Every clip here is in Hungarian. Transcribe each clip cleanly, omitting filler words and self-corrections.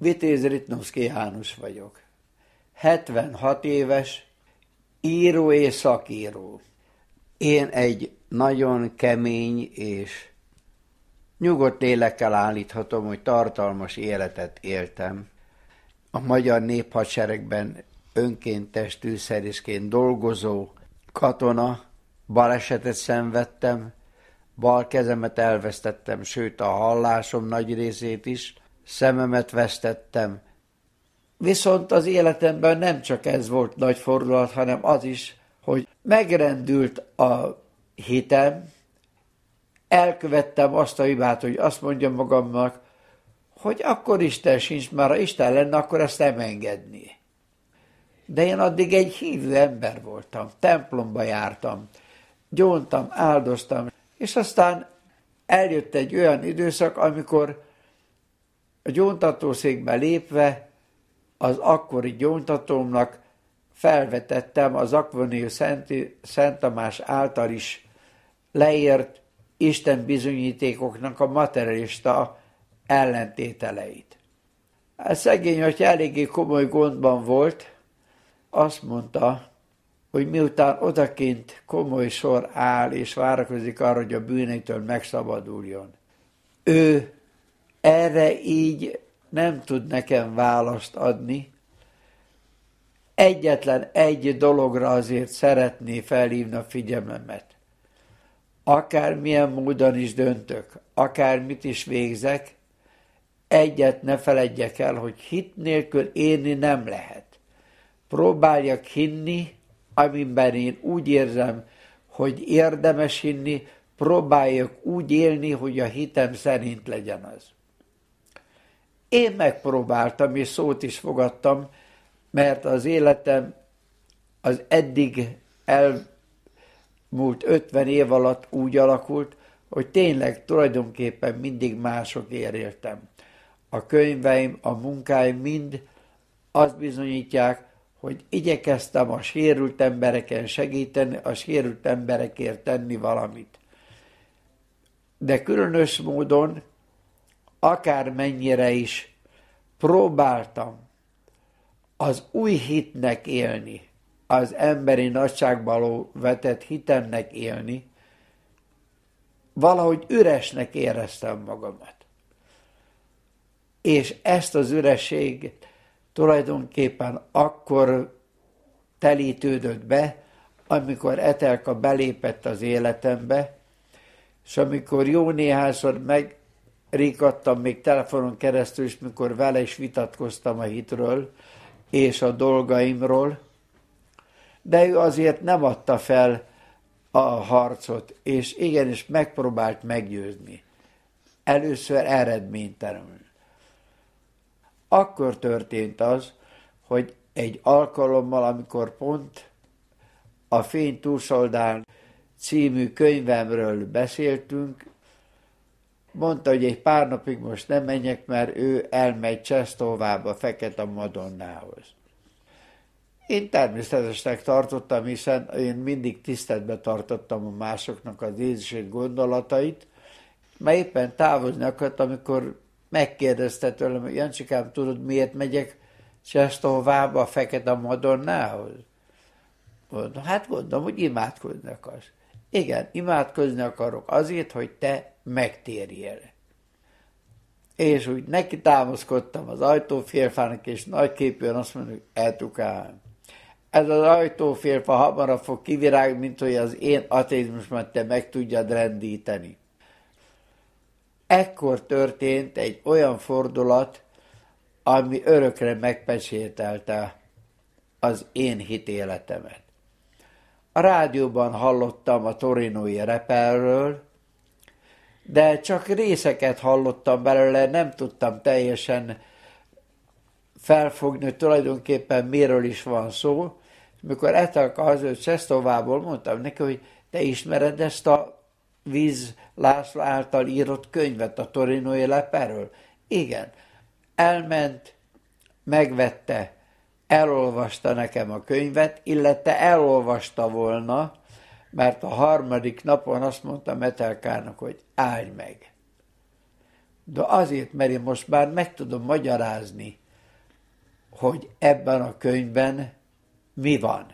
Vitéz Ritnovszky János vagyok. 76 éves, író és szakíró. Én egy nagyon kemény és nyugodt lélekkel állíthatom, hogy tartalmas életet éltem. A Magyar Néphadseregben önkéntes tűzszerészként dolgozó katona, balesetet szenvedtem, bal kezemet elvesztettem, sőt a hallásom nagy részét is, szememet vesztettem. Viszont az életemben nem csak ez volt nagy fordulat, hanem az is, hogy megrendült a hitem, elkövettem azt a hibát, hogy azt mondjam magamnak, hogy akkor Isten sincs, már ha Isten lenne, akkor ezt nem engedni. De én addig egy hívő ember voltam, templomba jártam, gyóntam, áldoztam, és aztán eljött egy olyan időszak, amikor a gyóntatószékbe lépve az akkori gyóntatómnak felvetettem az Akvoniai Szent Tamás által is leírt Isten bizonyítékoknak a materialista ellentételeit. A szegény atya eléggé komoly gondban volt, azt mondta, hogy miután odakint komoly sor áll és várakozik arra, hogy a bűneitől megszabaduljon, ő erre így nem tud nekem választ adni. Egyetlen egy dologra azért szeretné felhívni a figyelmemet. Akármilyen módon is döntök, akármit is végzek, egyet ne feledjek el, hogy hit nélkül élni nem lehet. Próbáljak hinni, amiben én úgy érzem, hogy érdemes hinni, próbáljak úgy élni, hogy a hitem szerint legyen az. Én megpróbáltam, és szót is fogadtam, mert az életem az eddig elmúlt 50 év alatt úgy alakult, hogy tényleg tulajdonképpen mindig másokért éltem. A könyveim, a munkáim mind azt bizonyítják, hogy igyekeztem a sérült embereken segíteni, a sérült emberekért tenni valamit. De különös módon, akármennyire is próbáltam az új hitnek élni, az emberi nagyságban vetett hitemnek élni, valahogy üresnek éreztem magamat. És ezt az ürességet tulajdonképpen akkor telítődött be, amikor Etelka belépett az életembe, és amikor jó néhányszor megrikadtam még telefonon keresztül, és mikor vele is vitatkoztam a hitről és a dolgaimról, de ő azért nem adta fel a harcot, és igenis megpróbált meggyőzni. Először eredménytelenül. Akkor történt az, hogy egy alkalommal, amikor pont a Fény túlsoldán című könyvemről beszéltünk, mondta, hogy egy pár napig most nem menjek, mert ő elmegy Czestohovába Fekete Madonnához. Én természetesnek tartottam, hiszen én mindig tiszteletbe tartottam a másoknak az érzését, gondolatait, mert éppen távozni akartam, amikor megkérdezte tőlem, hogy Jancsikám, tudod, miért megyek Czestohovába a Fekete Madonnához? Mondom, hát gondolom, hogy imádkozni akarsz. Igen, imádkozni akarok azért, hogy te megtérjél. És úgy neki támaszkodtam az ajtófélfának, és nagyképűen azt mondom, hogy eltukám. Ez az ajtófélfa hamarabb fog kivirágni, mint hogy az én ateizmusomat te meg tudjad rendíteni. Ekkor történt egy olyan fordulat, ami örökre megpecsételte az én hitéletemet. A rádióban hallottam a torinói reperről, de csak részeket hallottam belőle, nem tudtam teljesen felfogni, hogy tulajdonképpen miről is van szó. Mikor Etelka hazajött Czestohovából, mondtam neki, hogy te ismered ezt a Víz László által írott könyvet a torinói reperről? Igen. Elment, megvette, elolvasta nekem a könyvet, illetve elolvasta volna, mert a harmadik napon azt mondtam Etelkának, hogy állj meg. De azért, mert én most már meg tudom magyarázni, hogy ebben a könyvben mi van.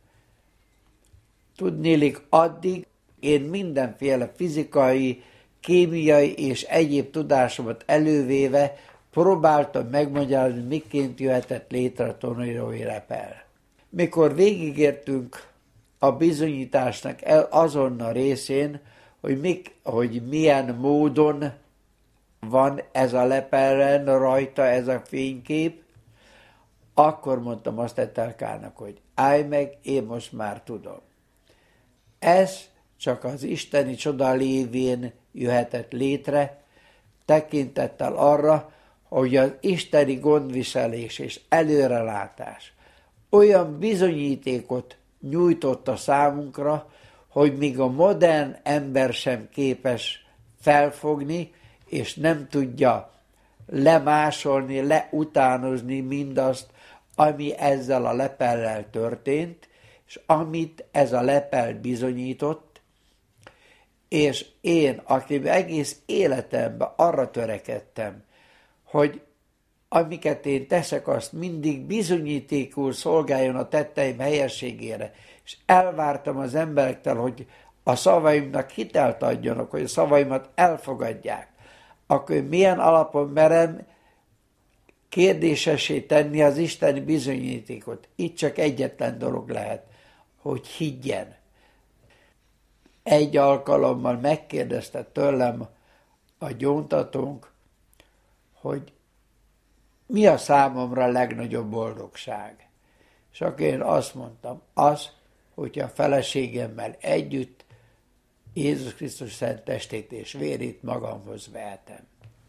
Tudnélik, addig én mindenféle fizikai, kémiai és egyéb tudásomat elővéve próbáltam megmagyarázni, miként jöhetett létre a torneirói lepel. Mikor végigértünk a bizonyításnak azon a részén, hogy milyen módon van ez a lepelen rajta ez a fénykép, akkor mondtam azt Etelkának, hogy állj meg, én most már tudom. Ez csak az isteni csoda lévén jöhetett létre, tekintettel arra, hogy az isteni gondviselés és előrelátás olyan bizonyítékot nyújtott a számunkra, hogy még a modern ember sem képes felfogni, és nem tudja lemásolni, leutánozni mindazt, ami ezzel a lepellel történt, és amit ez a lepel bizonyított, és én, aki egész életemben arra törekedtem, hogy amiket én teszek, azt mindig bizonyítékul szolgáljon a tetteim helyességére, és elvártam az emberektől, hogy a szavaimnak hitelt adjanak, hogy a szavaimat elfogadják, akkor milyen alapon merem kérdésessé tenni az isteni bizonyítékot. Itt csak egyetlen dolog lehet, hogy higgyen. Egy alkalommal megkérdezte tőlem a gyóntatónk, hogy mi a számomra a legnagyobb boldogság. És akkor én azt mondtam, az, hogyha a feleségemmel együtt Jézus Krisztus szent testét és vérét magamhoz vehetem.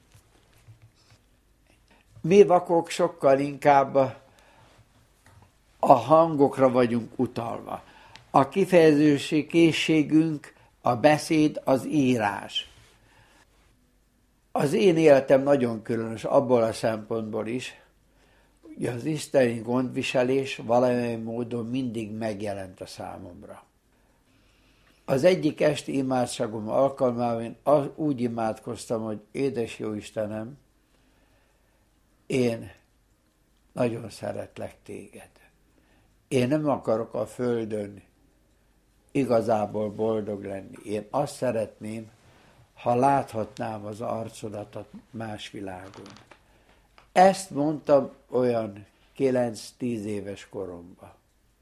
Mi vakok sokkal inkább a hangokra vagyunk utalva. A kifejezési készségünk, a beszéd, az írás. Az én életem nagyon különös abból a szempontból is, hogy az isteni gondviselés valamilyen módon mindig megjelent a számomra. Az egyik esti imádságom alkalmával én úgy imádkoztam, hogy édes jó Istenem, én nagyon szeretlek téged. Én nem akarok a földön igazából boldog lenni. Én azt szeretném, ha láthatnám az arcodat a más világon. Ezt mondtam olyan 9-10 éves koromban.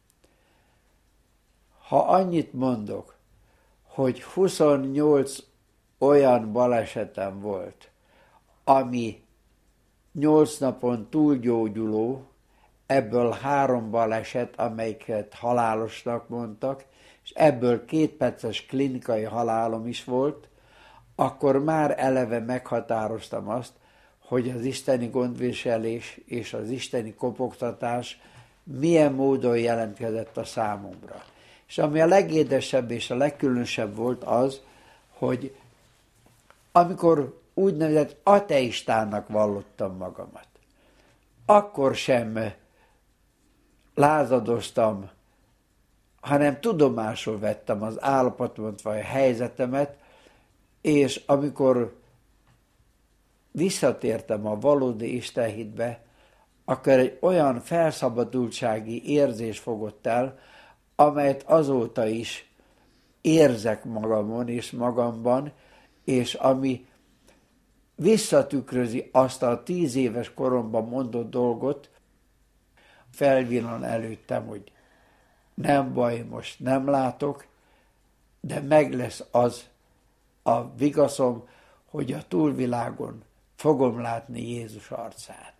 Ha annyit mondok, hogy 28 olyan balesetem volt, ami 8 napon túlgyógyuló, ebből 3 baleset, amelyiket halálosnak mondtak, és ebből 2 perces klinikai halálom is volt, akkor már eleve meghatároztam azt, hogy az isteni gondviselés és az isteni kopogtatás milyen módon jelentkezett a számomra. És ami a legédesebb és a legkülönösebb volt az, hogy amikor úgynevezett ateistának vallottam magamat, akkor sem lázadoztam, hanem tudomásul vettem az állapotomat vagy a helyzetemet, és amikor visszatértem a valódi istenhitbe, akkor egy olyan felszabadultsági érzés fogott el, amelyet azóta is érzek magamon és magamban, és ami visszatükrözi azt a 10 éves koromban mondott dolgot, felvillan előttem, hogy nem baj, most nem látok, de meg lesz az a vigaszom, hogy a túlvilágon fogom látni Jézus arcát.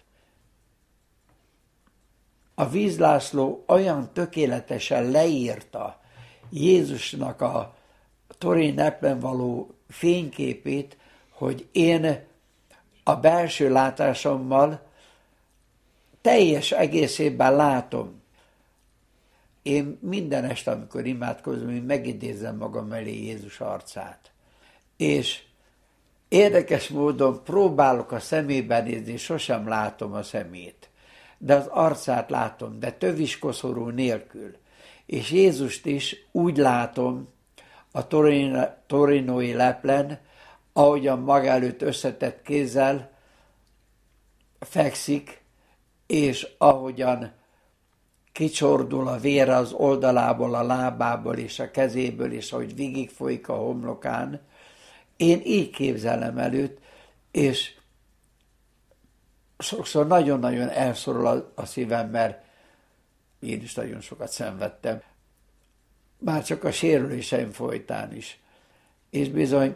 A Víz László olyan tökéletesen leírta Jézusnak a Torin Leplen való fényképét, hogy én a belső látásommal teljes egészében látom. Én minden este, amikor imádkozom, én megidézem magam elé Jézus arcát. És érdekes módon próbálok a szemébe nézni, sosem látom a szemét. De az arcát látom, de töviskoszorú nélkül. És Jézust is úgy látom a torinói leplen, ahogyan maga előtt összetett kézzel fekszik, és ahogyan kicsordul a vér az oldalából, a lábából és a kezéből, és ahogy végigfolyik a homlokán. Én így képzelem előtt, és sokszor nagyon-nagyon elszorul a szívem, mert én is nagyon sokat szenvedtem. Már csak a sérüléseim folytán is. És bizony,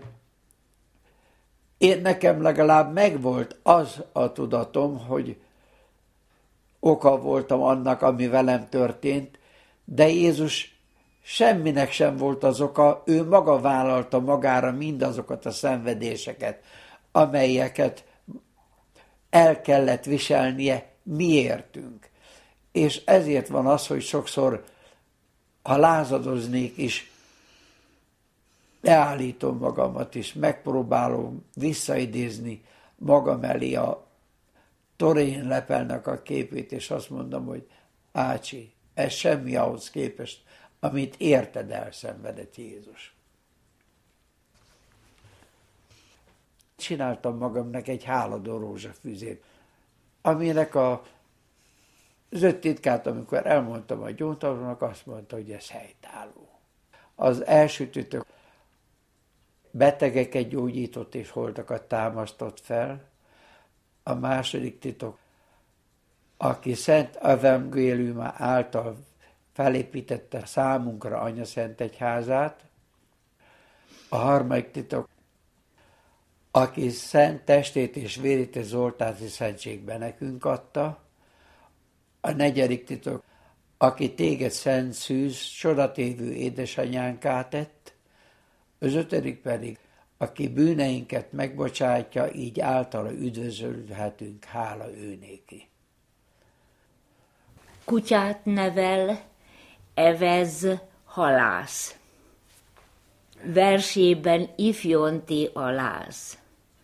nekem legalább megvolt az a tudatom, hogy oka voltam annak, ami velem történt, de Jézus semminek sem volt az oka, ő maga vállalta magára mindazokat a szenvedéseket, amelyeket el kellett viselnie miértünk. És ezért van az, hogy sokszor, ha lázadoznék is, leállítom magamat is, megpróbálom visszaidézni magam elé a Torén lepelnek a képét, és azt mondom, hogy Ácsi, ez semmi ahhoz képest, amit érted elszenvedett Jézus. Csináltam magamnak egy háladó rózsafüzét, aminek az 5 titkát, amikor elmondtam a gyóntatónak, azt mondta, hogy ez helytálló. Az első titok betegeket gyógyított és holtakat támasztott fel. A második titok, aki Szent Evangéliuma által felépítette számunkra Anya Szent Egyházát. A harmadik titok, aki szent testét és vérét és zoltári szentségben nekünk adta. A negyedik titok, aki téged szent szűz, csodatévő édesanyánká tett. Az ötödik pedig, aki bűneinket megbocsátja, így általa üdvözölhetünk, hála ő néki. Kutyát nevel, evez halász. Versében ifjonti aláz.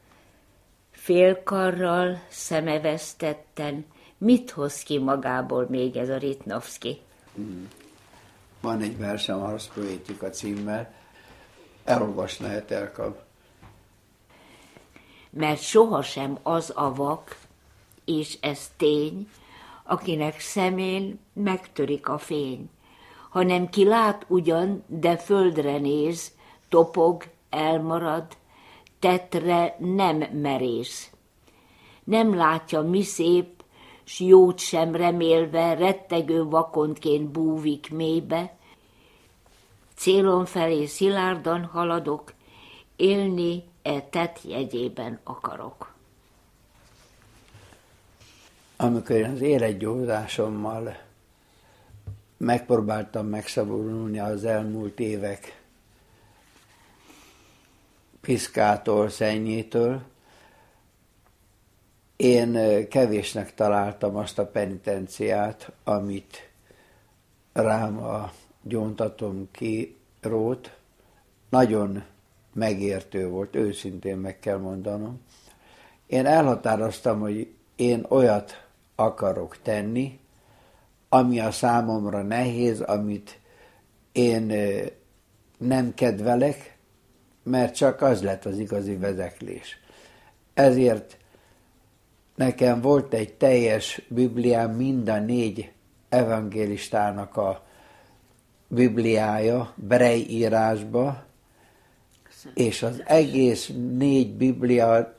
Félkarral, szemevesztetten, mit hoz ki magából még ez a Ritnovszky? Van egy versem, Ars Poetica címmel, elolvasna Etelka. Mert sohasem az a vak, és ez tény, akinek szemén megtörik a fény, hanem ki lát ugyan, de földre néz, topog, elmarad, tettre nem merész. Nem látja, mi szép, s jót sem remélve, rettegő vakontként búvik mélybe. Célom felé szilárdan haladok, élni tett jegyében akarok. Amikor én az életgyógyulásommal megpróbáltam megszabadulni az elmúlt évek piszkától, szennyétől, én kevésnek találtam azt a penitenciát, amit rám a gyóntatom kirót. Nagyon megértő volt, őszintén meg kell mondanom. Én elhatároztam, hogy én olyat akarok tenni, ami a számomra nehéz, amit én nem kedvelek, mert csak az lett az igazi vezeklés. Ezért nekem volt egy teljes Bibliám, mind a 4 evangélistának a Bibliája, Brej írásba, és az egész 4 Biblia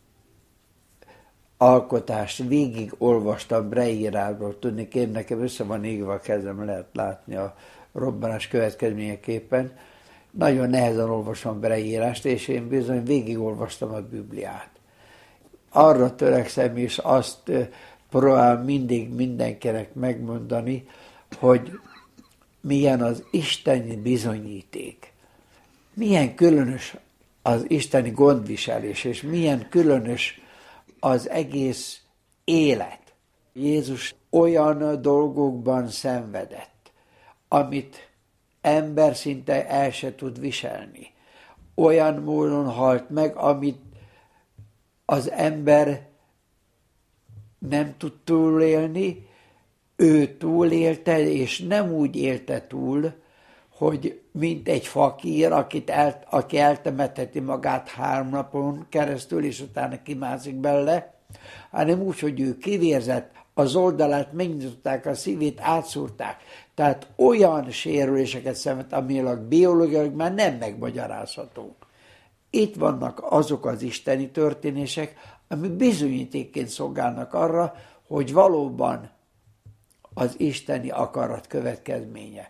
alkotást végig olvastam Brej írásból. Tudni, én nekem össze van égve a kezem, lehet látni a robbanás következményeképpen. Nagyon nehezen olvasom Brej írást, és én bizony végig olvastam a Bibliát. Arra törekszem, és azt próbálom mindig mindenkinek megmondani, hogy milyen az isteni bizonyíték. Milyen különös az isteni gondviselés, és milyen különös az egész élet. Jézus olyan dolgokban szenvedett, amit ember szinte el se tud viselni. Olyan módon halt meg, amit az ember nem tud túlélni, ő túlélte, és nem úgy élte túl, hogy mint egy fakír, aki eltemetheti magát 3 napon keresztül, és utána kimászik belőle, hanem úgy, hogy ő kivérzett, az oldalát megnyitották, a szívét átszúrták. Tehát olyan sérüléseket szenved, amilag biológiailag már nem megmagyarázható. Itt vannak azok az isteni történések, ami bizonyítékként szolgálnak arra, hogy valóban az isteni akarat következménye.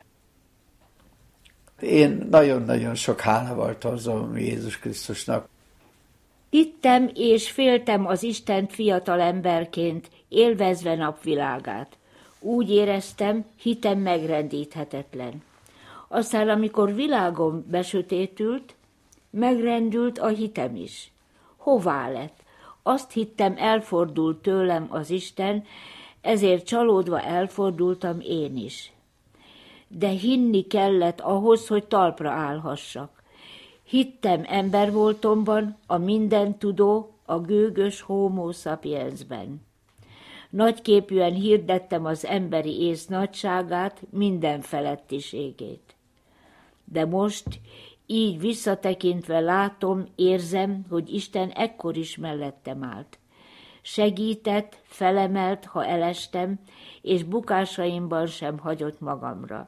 Én nagyon-nagyon sok hálával tartozom Jézus Krisztusnak. Hittem és féltem az Istent fiatal emberként, élvezve napvilágát. Úgy éreztem, hitem megrendíthetetlen. Aztán, amikor világom besötétült, megrendült a hitem is. Hová lett? Azt hittem, elfordult tőlem az Isten, ezért csalódva elfordultam én is. De hinni kellett ahhoz, hogy talpra állhassak. Hittem embervoltomban, a mindentudó, a gőgös homo sapiensben. Nagyképűen hirdettem az emberi ész nagyságát, minden felettiségét. De most, így visszatekintve látom, érzem, hogy Isten ekkor is mellettem állt. Segített, felemelt, ha elestem, és bukásaimban sem hagyott magamra.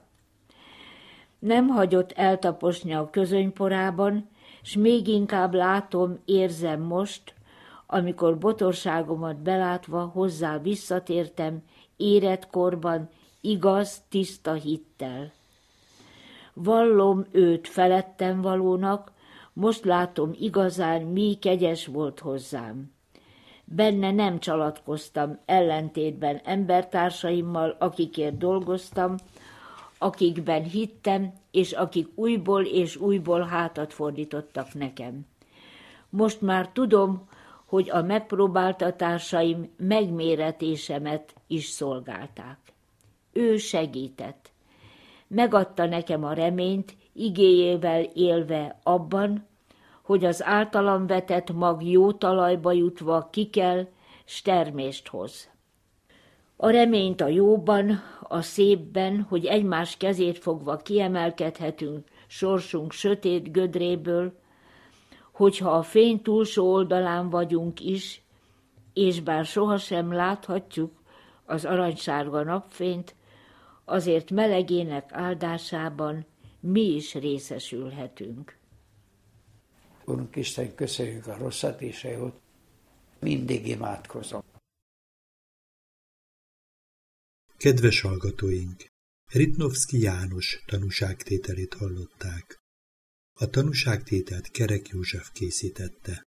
Nem hagyott eltaposni a közönyporában, s még inkább látom, érzem most, amikor botorságomat belátva hozzá visszatértem, érett korban, igaz, tiszta hittel. Vallom őt felettem valónak, most látom igazán, mi kegyes volt hozzám. Benne nem csalatkoztam, ellentétben embertársaimmal, akikért dolgoztam, akikben hittem, és akik újból és újból hátat fordítottak nekem. Most már tudom, hogy a megpróbáltatásaim megméretésemet is szolgálták. Ő segített. Megadta nekem a reményt, igéjével élve abban, hogy az általam vetett mag jó talajba jutva kikel, s termést hoz. A reményt a jóban, a szépben, hogy egymás kezét fogva kiemelkedhetünk sorsunk sötét gödréből, hogyha a fény túlsó oldalán vagyunk is, és bár sohasem láthatjuk az aranysárga napfényt, azért melegének áldásában mi is részesülhetünk. Urunk Isten, köszönjük a rosszat és a jót, mindig imádkozom. Kedves hallgatóink! Ritnovszky János tanúságtételét hallották. A tanúságtételt Kerek József készítette.